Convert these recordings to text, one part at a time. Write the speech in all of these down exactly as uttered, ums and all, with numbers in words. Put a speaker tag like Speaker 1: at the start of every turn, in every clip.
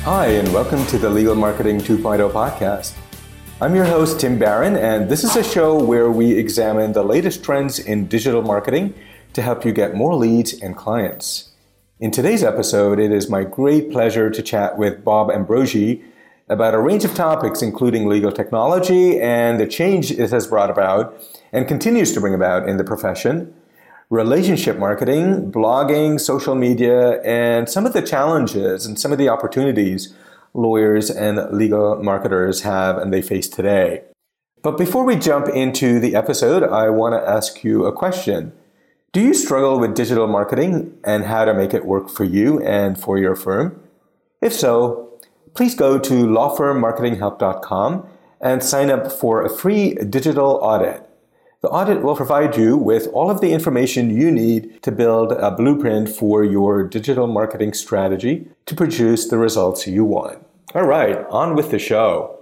Speaker 1: Hi, and welcome to the Legal Marketing two point oh podcast. I'm your host, Tim Barron, and this is a show where we examine the latest trends in digital marketing to help you get more leads and clients. In today's episode, it is my great pleasure to chat with Bob Ambrogi about a range of topics, including legal technology and the change it has brought about and continues to bring about in the profession, relationship marketing, blogging, social media, and some of the challenges and some of the opportunities lawyers and legal marketers have and they face today. But before we jump into the episode, I want to ask you a question. Do you struggle with digital marketing and how to make it work for you and for your firm? If so, please go to law firm marketing help dot com and sign up for a free digital audit. The audit will provide you with all of the information you need to build a blueprint for your digital marketing strategy to produce the results you want. All right, on with the show.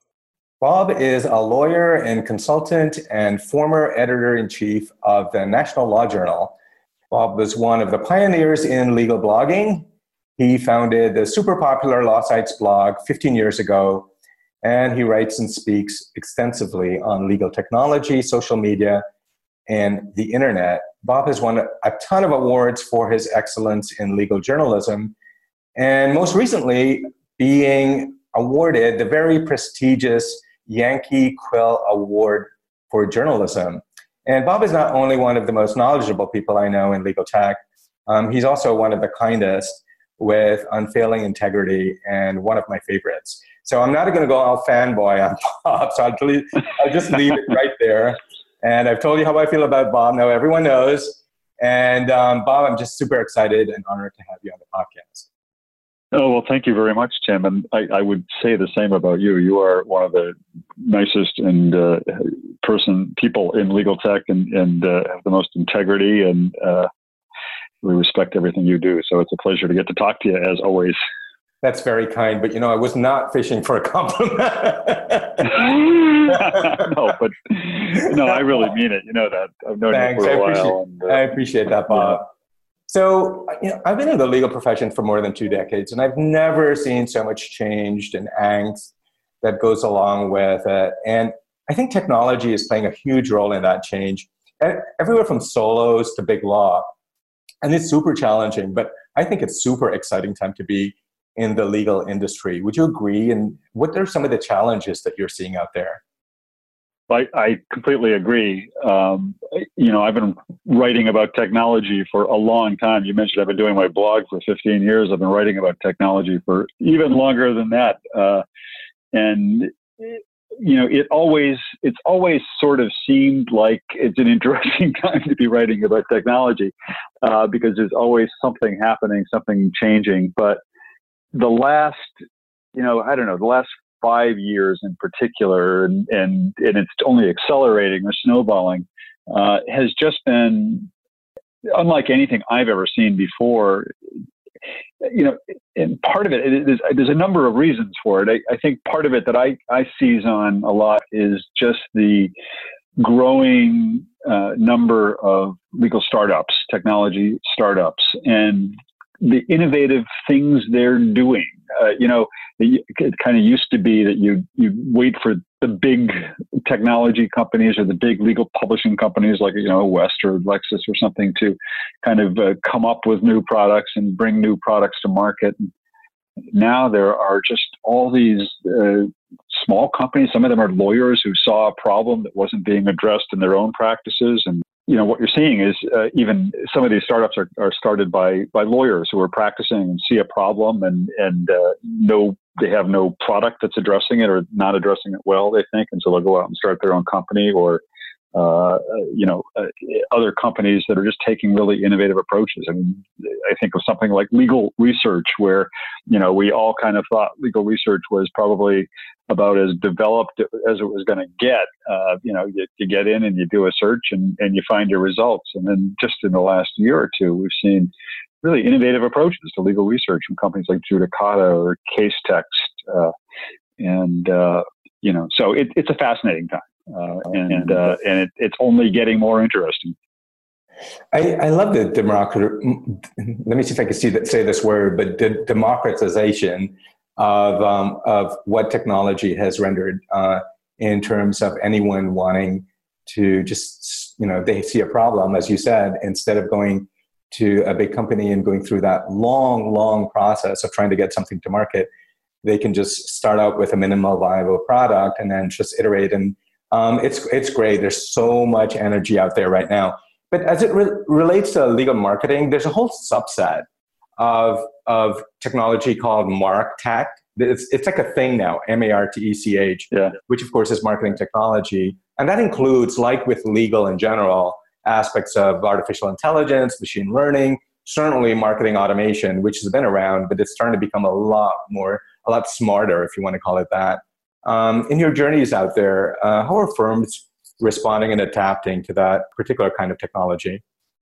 Speaker 1: Bob is a lawyer and consultant and former editor-in-chief of the National Law Journal. Bob was one of the pioneers in legal blogging. He founded the super popular Law Sites blog fifteen years ago, and he writes and speaks extensively on legal technology, social media, and the internet. Bob has won a ton of awards for his excellence in legal journalism, and most recently being awarded the very prestigious Yankee Quill Award for Journalism. And Bob is not only one of the most knowledgeable people I know in legal tech, um, he's also one of the kindest with unfailing integrity and one of my favorites. So I'm not going to go all fanboy on Bob, so I'll, you, I'll just leave it right there. And I've told you how I feel about Bob. Now everyone knows. And um, Bob, I'm just super excited and honored to have you on the podcast.
Speaker 2: Oh, well, thank you very much, Tim. And I, I would say the same about you. You are one of the nicest and uh, person people in legal tech and, and uh, have the most integrity, and uh, we respect everything you do. So it's a pleasure to get to talk to you, as always.
Speaker 1: That's very kind, but you know, I was not fishing for a compliment.
Speaker 2: no, but no, I really mean it. You know that. I've known
Speaker 1: Thanks.
Speaker 2: you for a
Speaker 1: I appreciate,
Speaker 2: while. And, uh,
Speaker 1: I appreciate that, Bob.
Speaker 2: Yeah.
Speaker 1: So, you know, I've been in the legal profession for more than two decades, and I've never seen so much change and angst that goes along with it. And I think technology is playing a huge role in that change, and everywhere from solos to big law. And it's super challenging, but I think it's super exciting time to be in the legal industry. Would you agree? And what are some of the challenges that you're seeing out there?
Speaker 2: I, I completely agree. Um, you know, I've been writing about technology for a long time. You mentioned I've been doing my blog for fifteen years. I've been writing about technology for even longer than that. Uh, and, you know, it always, it's always sort of seemed like it's an interesting time to be writing about technology uh, because there's always something happening, something changing. But the last, you know, I don't know, the last five years in particular, and, and, and it's only accelerating or snowballing, uh, has just been unlike anything I've ever seen before. You know, and part of it, it is, there's a number of reasons for it. I, I think part of it that I, I seize on a lot is just the growing uh, number of legal startups, technology startups, and the innovative things they're doing. Uh, you know, it, it kind of used to be that you you wait for the big technology companies or the big legal publishing companies like, you know, West or Lexis or something to kind of uh, come up with new products and bring new products to market. Now there are just all these uh, small companies. Some of them are lawyers who saw a problem that wasn't being addressed in their own practices. And you know, what you're seeing is uh, even some of these startups are, are started by by lawyers who are practicing and see a problem and and uh, know they have no product that's addressing it or not addressing it well, they think, and so they'll go out and start their own company. Or uh, you know, uh, other companies that are just taking really innovative approaches. I mean, I think of something like legal research, where, you know, we all kind of thought legal research was probably about as developed as it was going to get. Uh, you know, you, you get in and you do a search and, and you find your results. And then just in the last year or two, we've seen really innovative approaches to legal research from companies like Judicata or Casetext. Uh, and, uh, you know, so it, it's a fascinating time. Uh, and uh, and it, it's only getting more interesting.
Speaker 1: I, I love the democrat. Let me see if I can see that, say this word, but the democratization of um, of what technology has rendered uh, in terms of anyone wanting to just, you know, they see a problem, as you said, instead of going to a big company and going through that long, long process of trying to get something to market, they can just start out with a minimal viable product and then just iterate. And um, it's it's great. There's so much energy out there right now. But as it re- relates to legal marketing, there's a whole subset of of technology called MarTech. It's it's like a thing now, M A R T E C H,
Speaker 2: yeah.
Speaker 1: which of course is marketing technology. And that includes, like with legal in general, aspects of artificial intelligence, machine learning, certainly marketing automation, which has been around, but it's starting to become a lot more, a lot smarter, if you want to call it that. Um, in your journeys out there, uh, how are firms responding and adapting to that particular kind of technology?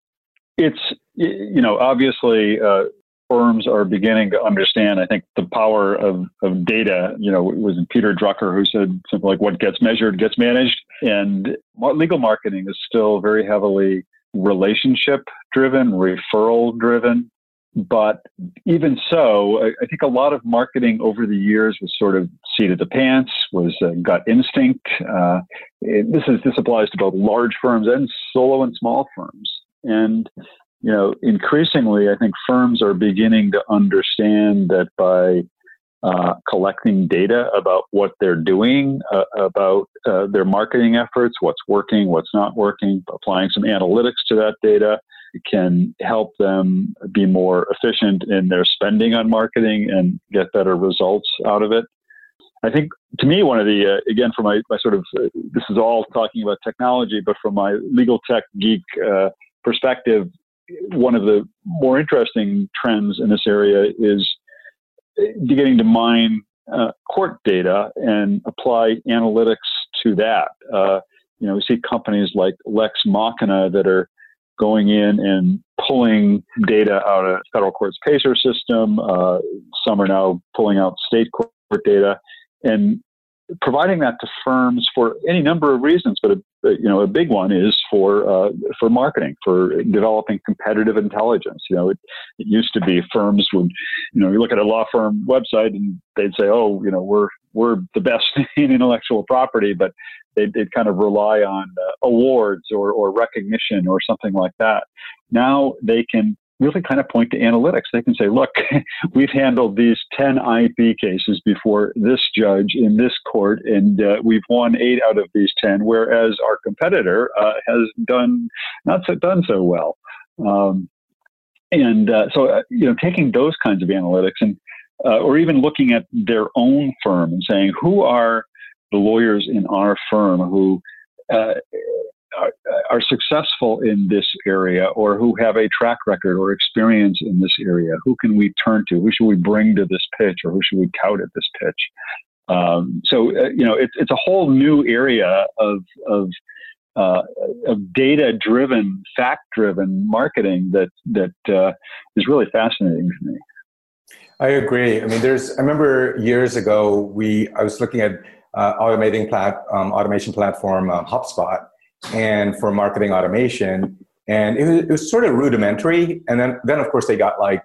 Speaker 2: It's, you know, obviously uh, firms are beginning to understand, I think, the power of, of data. You know, it was Peter Drucker who said something like, what gets measured gets managed. And legal marketing is still very heavily relationship driven, referral driven. But even so, I, I think a lot of marketing over the years was sort of seat of the pants, was uh, gut instinct. Uh, it, this is this applies to both large firms and solo and small firms. And you know, increasingly, I think firms are beginning to understand that by uh, collecting data about what they're doing, uh, about uh, their marketing efforts, what's working, what's not working, applying some analytics to that data, it can help them be more efficient in their spending on marketing and get better results out of it. I think, to me, one of the, uh, again, from my, my sort of, uh, this is all talking about technology, but from my legal tech geek uh, perspective, one of the more interesting trends in this area is beginning to mine uh, court data and apply analytics to that. Uh, you know, we see companies like Lex Machina that are going in and pulling data out of federal court's PACER system. Uh, some are now pulling out state court data and providing that to firms for any number of reasons, but a, you know, a big one is for uh, for marketing, for developing competitive intelligence. You know, it, it used to be firms would, you know, you look at a law firm website and they'd say, oh, you know, we're we're the best in intellectual property, but they'd, they'd kind of rely on uh, awards or or recognition or something like that. Now they can really kind of point to analytics. They can say, look, we've handled these ten I P cases before this judge in this court, and uh, we've won eight out of these ten, whereas our competitor uh, has done not so, done so well. Um, and uh, so, uh, you know, taking those kinds of analytics and, uh, or even looking at their own firm and saying, who are the lawyers in our firm who uh, Are, are successful in this area, or who have a track record or experience in this area? Who can we turn to? Who should we bring to this pitch, or who should we tout at this pitch? Um, so, uh, you know, it's it's a whole new area of of, uh, of data-driven, fact-driven marketing that that uh, is really fascinating to me.
Speaker 1: I agree. I mean, there's. I remember years ago, we I was looking at uh, automating plat um, automation platform um, HubSpot. And for marketing automation, and it was, it was sort of rudimentary. And then, then of course, they got like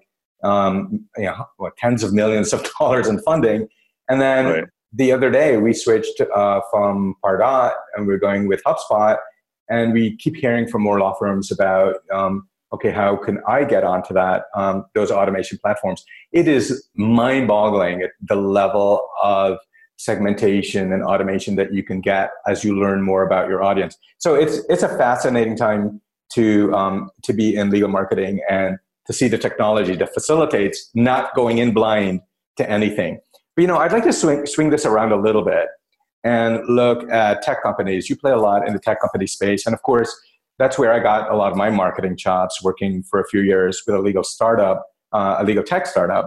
Speaker 1: um, you know what, tens of millions of dollars in funding. And then right. the other day, we switched uh, from Pardot, and we're going with HubSpot. And we keep hearing from more law firms about, um, okay, how can I get onto that um, those automation platforms? It is mind-boggling at the level of segmentation and automation that you can get as you learn more about your audience. So it's it's a fascinating time to um, to be in legal marketing and to see the technology that facilitates not going in blind to anything. But you know, I'd like to swing swing this around a little bit and look at tech companies. You play a lot in the tech company space, and of course, that's where I got a lot of my marketing chops, working for a few years with a legal startup, uh, a legal tech startup.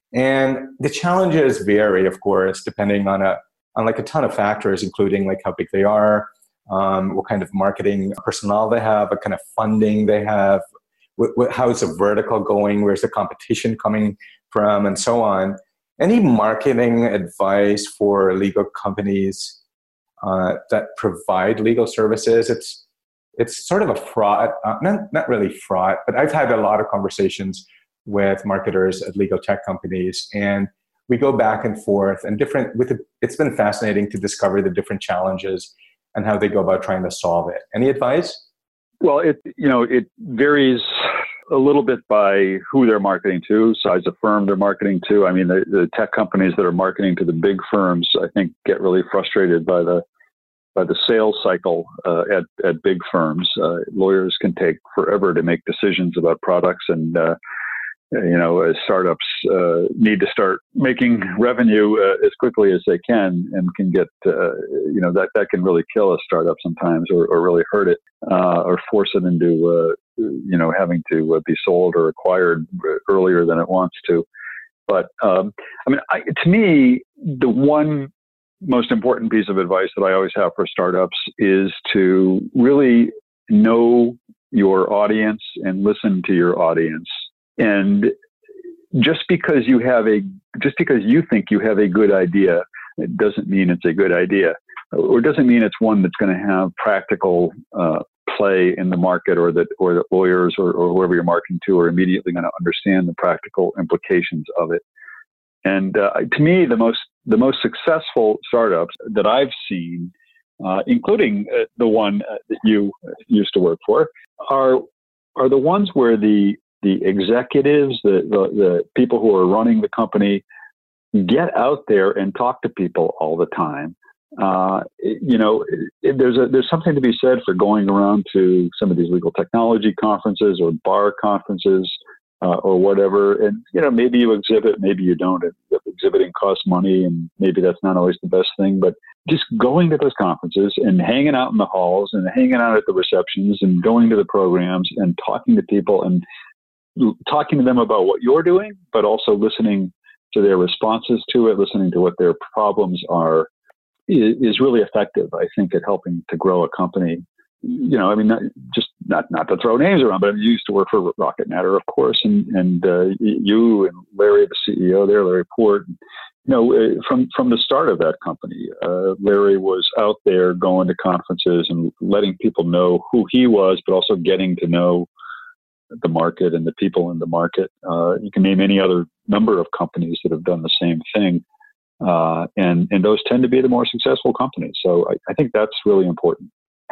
Speaker 1: And the challenges vary, of course, depending on a on like a ton of factors, including like how big they are, um, what kind of marketing personnel they have, what kind of funding they have, what, what, how is the vertical going, where's the competition coming from, and so on. Any marketing advice for legal companies uh, that provide legal services? It's it's sort of a fraught, uh, not not really fraught, but I've had a lot of conversations with marketers at legal tech companies. And we go back and forth and different with it, it's been fascinating to discover the different challenges and how they go about trying to solve it. Any advice?
Speaker 2: Well, it, you know, it varies a little bit by who they're marketing to, size of firm they're marketing to. I mean, the, the tech companies that are marketing to the big firms, I think, get really frustrated by the by the sales cycle uh, at at big firms. Uh, lawyers can take forever to make decisions about products, and uh, you know, as startups uh, need to start making revenue uh, as quickly as they can, and can get uh, you know that that can really kill a startup sometimes, or, or really hurt it, uh, or force it into uh, you know having to uh, be sold or acquired earlier than it wants to. But um, I mean, I, to me, the one most important piece of advice that I always have for startups is to really know your audience and listen to your audience. And just because you have a, just because you think you have a good idea, it doesn't mean it's a good idea, or doesn't mean it's one that's going to have practical uh, play in the market, or that, or that lawyers or, or whoever you're marketing to are immediately going to understand the practical implications of it. And uh, to me, the most the most successful startups that I've seen, uh, including uh, the one uh, that you used to work for, are are the ones where the the executives, the, the the people who are running the company, get out there and talk to people all the time. Uh, you know, it, there's a there's something to be said for going around to some of these legal technology conferences or bar conferences. Uh, or whatever, and you know, maybe you exhibit, maybe you don't. Exhibiting costs money, and maybe that's not always the best thing. But just going to those conferences and hanging out in the halls and hanging out at the receptions and going to the programs and talking to people and talking to them about what you're doing, but also listening to their responses to it, listening to what their problems are, is, is really effective, I think, at helping to grow a company. You know, I mean, not, just not not to throw names around, but I mean, you used to work for Rocket Matter, of course, and and uh, you and Larry, the C E O there, Larry Port. You know, from from the start of that company, uh, Larry was out there going to conferences and letting people know who he was, but also getting to know the market and the people in the market. Uh, you can name any other number of companies that have done the same thing, uh, and and those tend to be the more successful companies. So I, I think that's really important.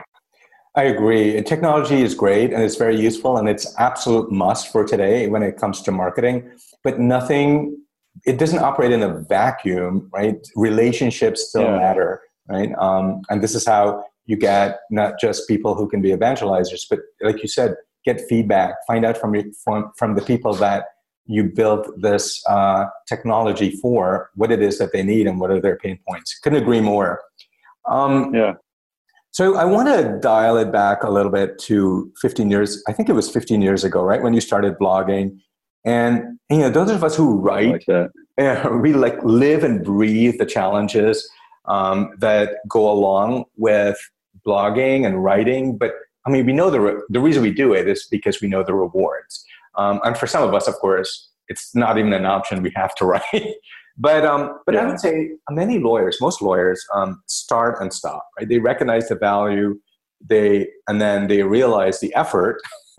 Speaker 1: I agree. Technology is great and it's very useful and it's absolute must for today when it comes to marketing, but nothing, it doesn't operate in a vacuum, right? Relationships still yeah. matter, right? Um, and this is how you get not just people who can be evangelizers, but like you said, get feedback, find out from, your, from, from the people that you built this uh, technology for, what it is that they need and what are their pain points. Couldn't agree more. Um,
Speaker 2: yeah.
Speaker 1: So I want to dial it back a little bit to fifteen years. I think it was fifteen years ago, right? When you started blogging. And, you know, those of us who write,
Speaker 2: like that.
Speaker 1: Uh, we like live and breathe the challenges um, that go along with blogging and writing. But I mean, we know the, re- the reason we do it is because we know the rewards. Um, and for some of us, of course, it's not even an option. We have to write. But um, but yeah. I would say many lawyers, most lawyers, um, start and stop. Right? They recognize the value, they and then they realize the effort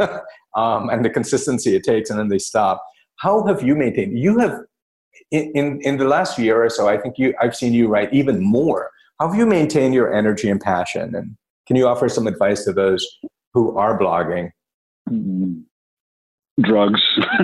Speaker 1: um, and the consistency it takes, and then they stop. How have you maintained? You have in, in in the last year or so. I think you I've seen you write even more. How have you maintained your energy and passion? And can you offer some advice to those who are blogging?
Speaker 2: Mm-hmm. Drugs.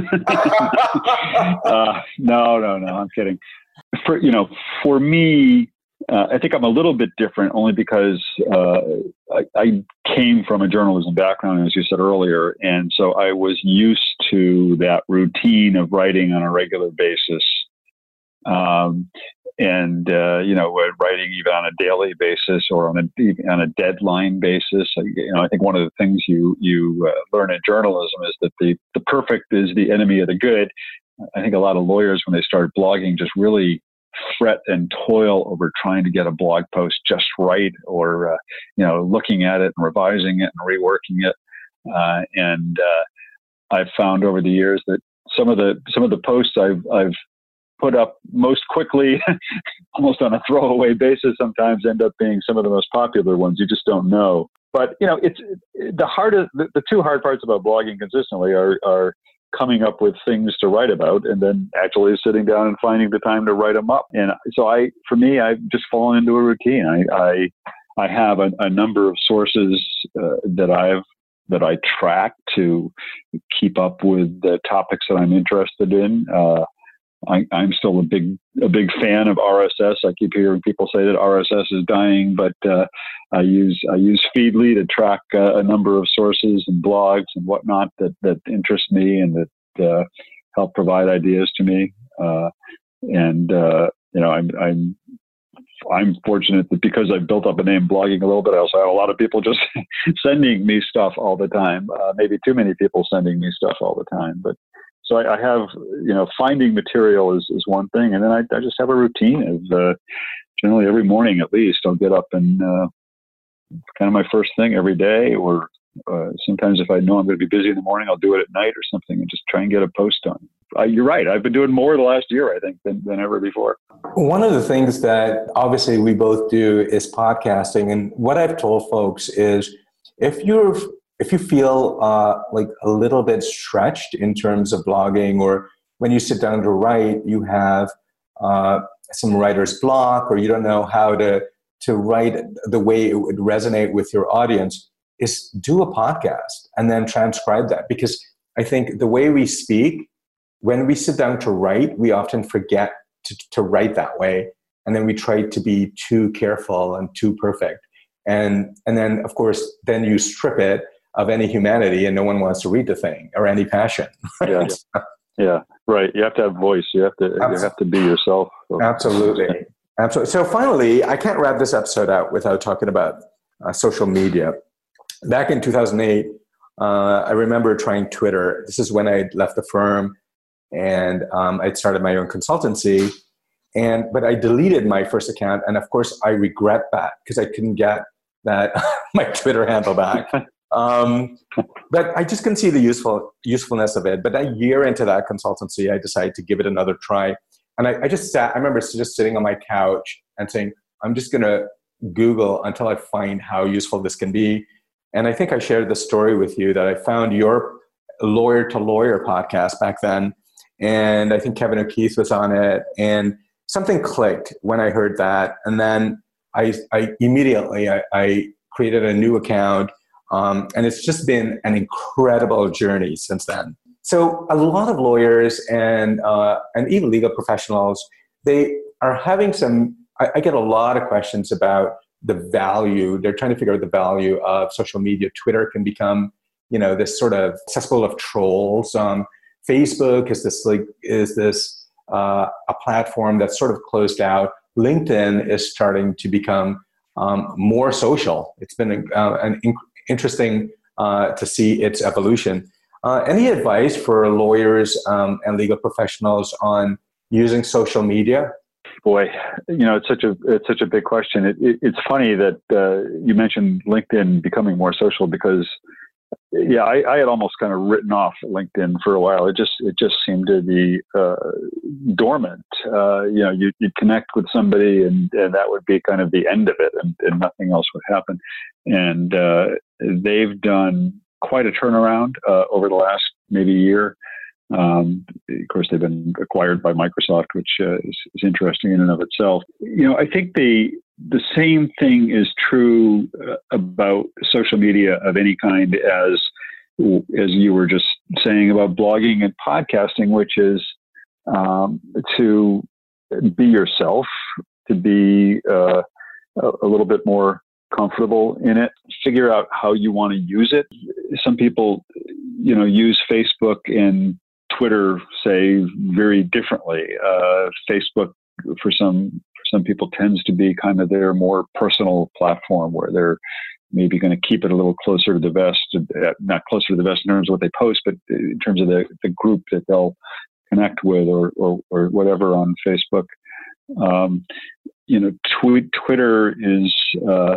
Speaker 2: uh, no, no, no, I'm kidding. For, you know, for me, uh, I think I'm a little bit different only because uh, I, I came from a journalism background, as you said earlier. And so I was used to that routine of writing on a regular basis. Um, and, uh, you know, writing even on a daily basis or on a, on a deadline basis. You know, I think one of the things you, you uh, learn in journalism is that the, the perfect is the enemy of the good. I think a lot of lawyers, when they start blogging, just really fret and toil over trying to get a blog post just right, or, uh, you know, looking at it and revising it and reworking it. Uh, and uh, I've found over the years that some of the, some of the posts I've, I've, put up most quickly, almost on a throwaway basis, sometimes end up being some of the most popular ones. You just don't know. But, you know, it's the hardest, the, the two hard parts about blogging consistently are, are coming up with things to write about and then actually sitting down and finding the time to write them up. And so I, for me, I've just fallen into a routine. I, I, I have a, a number of sources uh, that I've, that I track to keep up with the topics that I'm interested in. Uh, I, I'm still a big, a big fan of R S S. I keep hearing people say that R S S is dying, but uh, I use I use Feedly to track uh, a number of sources and blogs and whatnot that that interest me and that uh, help provide ideas to me. Uh, and uh, you know, I'm I'm I'm fortunate that because I've built up a name blogging a little bit, I also have a lot of people just sending me stuff all the time. Uh, maybe too many people sending me stuff all the time, but. So I, I have, you know, finding material is, is one thing. And then I, I just have a routine of uh, generally every morning at least, I'll get up and uh, kind of my first thing every day. Or uh, sometimes if I know I'm going to be busy in the morning, I'll do it at night or something and just try and get a post done. Uh, you're right. I've been doing more the last year, I think, than, than ever before.
Speaker 1: One of the things that obviously we both do is podcasting. And what I've told folks is if you're If you feel uh, like a little bit stretched in terms of blogging, or when you sit down to write, you have uh, some writer's block, or you don't know how to, to write the way it would resonate with your audience, is do a podcast and then transcribe that. Because I think the way we speak, when we sit down to write, we often forget to, to write that way. And then we try to be too careful and too perfect. And, and then, of course, then you strip it of any humanity and no one wants to read the thing or any passion.
Speaker 2: Yeah, yeah, yeah, right. You have to have voice. You have to, Absolutely. you have to be yourself. So.
Speaker 1: Absolutely. Absolutely. So finally, I can't wrap this episode out without talking about uh, social media. Back in two thousand eight, uh, I remember trying Twitter. This is when I left the firm and um, I'd started my own consultancy. And, but I deleted my first account. And of course I regret that because I couldn't get that, my Twitter handle back. Um, but I just couldn't see the useful usefulness of it. But a year into that consultancy, I decided to give it another try. And I, I just sat, I remember just sitting on my couch and saying, I'm just going to Google until I find how useful this can be. And I think I shared the story with you that I found your Lawyer to Lawyer podcast back then. And I think Kevin O'Keefe was on it. And something clicked when I heard that. And then I, I immediately, I, I created a new account. Um, and it's just been an incredible journey since then. So a lot of lawyers and uh, and even legal professionals, they are having some, I, I get a lot of questions about the value. They're trying to figure out the value of social media. Twitter can become, you know, this sort of cesspool of trolls. Um, Facebook is this like is this uh, a platform that's sort of closed out. LinkedIn is starting to become um, more social. It's been uh, an inc- interesting uh, to see its evolution. Uh, any advice for lawyers um, and legal professionals on using social media?
Speaker 2: Boy, you know, it's such a it's such a big question. It, it, it's funny that uh, you mentioned LinkedIn becoming more social because, yeah, I, I had almost kind of written off LinkedIn for a while. It just it just seemed to be uh, dormant. Uh, you know, you you'd connect with somebody and, and that would be kind of the end of it, and, and nothing else would happen. And uh, they've done quite a turnaround uh, over the last maybe year. Um, of course, they've been acquired by Microsoft, which uh, is, is interesting in and of itself. You know, I think the the same thing is true uh, about social media of any kind as as you were just saying about blogging and podcasting, which is um, to be yourself, to be uh, a, a little bit more comfortable in it, figure out how you want to use it. Some people, you know, use Facebook and Twitter, say, very differently. Uh, Facebook, for some for some people, tends to be kind of their more personal platform where they're maybe going to keep it a little closer to the vest, uh, not closer to the vest in terms of what they post, but in terms of the, the group that they'll connect with or, or, or whatever on Facebook. Um, you know, tw- Twitter is... Uh,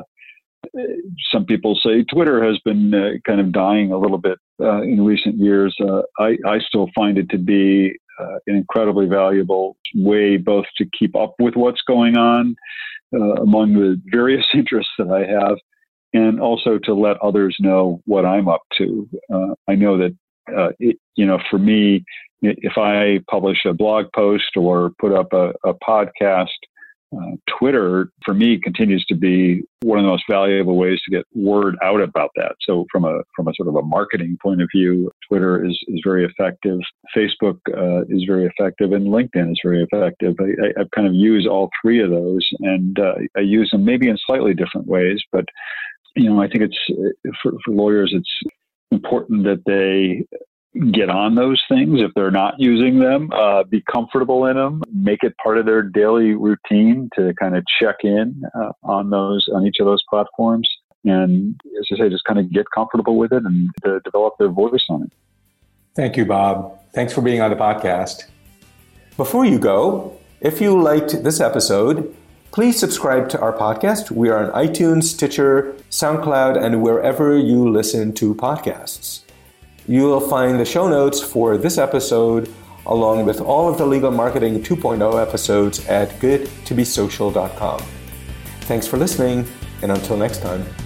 Speaker 2: Some people say Twitter has been uh, kind of dying a little bit uh, in recent years. Uh, I, I still find it to be uh, an incredibly valuable way both to keep up with what's going on uh, among the various interests that I have, and also to let others know what I'm up to. Uh, I know that uh, it, you know, for me, if I publish a blog post or put up a, a podcast, uh, Twitter for me continues to be one of the most valuable ways to get word out about that. So from a from a sort of a marketing point of view, Twitter is, is very effective. Facebook uh, is very effective, and LinkedIn is very effective. I, I, I've kind of used all three of those, and uh, I use them maybe in slightly different ways. But you know, I think it's for, for lawyers, it's important that they get on those things if they're not using them, uh, be comfortable in them, make it part of their daily routine to kind of check in uh, on those, on each of those platforms. And as I say, just kind of get comfortable with it and to develop their voice on it.
Speaker 1: Thank you, Bob. Thanks for being on the podcast. Before you go, if you liked this episode, please subscribe to our podcast. We are on iTunes, Stitcher, SoundCloud, and wherever you listen to podcasts. You will find the show notes for this episode along with all of the Legal Marketing two point oh episodes at good to be social dot com. Thanks for listening, and until next time.